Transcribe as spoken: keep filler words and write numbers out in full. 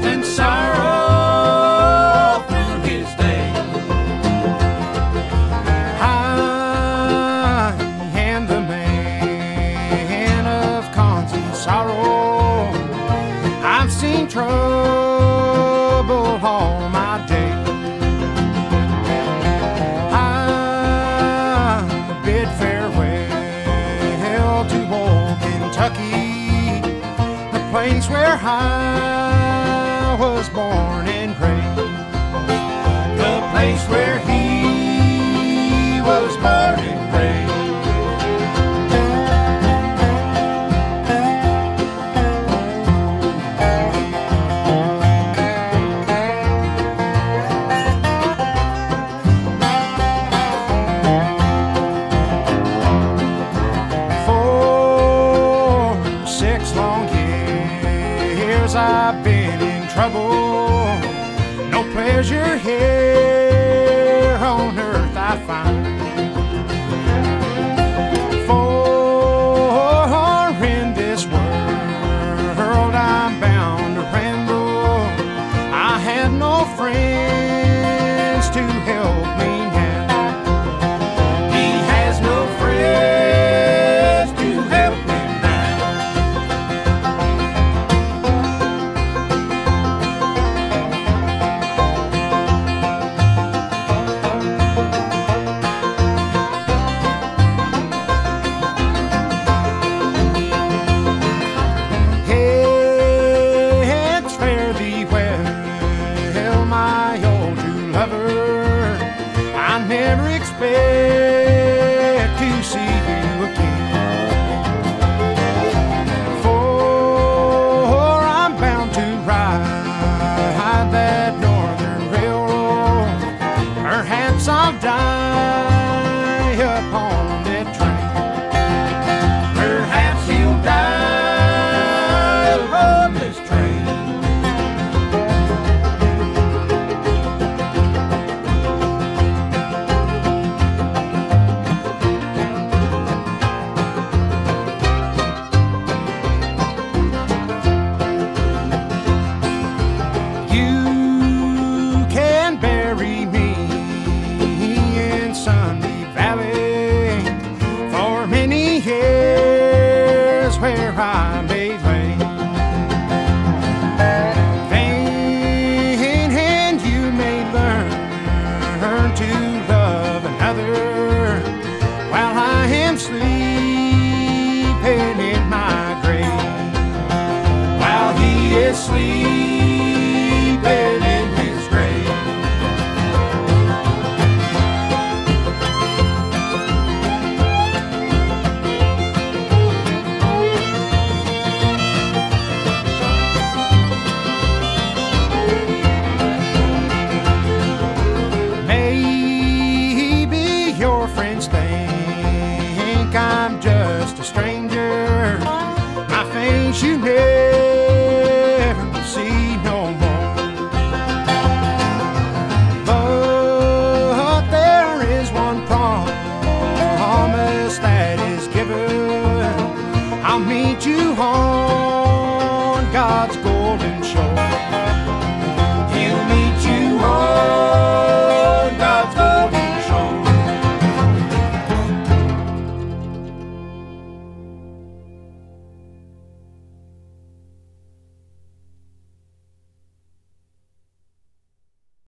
and sorrow through his day. I am the man of constant sorrow. I've seen trouble all my day. I bid farewell to old Kentucky, the place where I was born and raised, The place where he was born and raised. For six long years I've been in trouble. No pleasure here on earth I find. For in this world I'm bound to ramble. I have no friends to help me now. He has no friends to help him now. Heads fare thee well, my old true lover. I never expect to see you again, for I'm bound to ride that northern railroad. Perhaps I'll die upon that train. Perhaps he'll die upon this train. You can bury me in Sunday Valley for many years where I may lay. Then and you may learn to love another while I am sleeping in my grave. While he is sleeping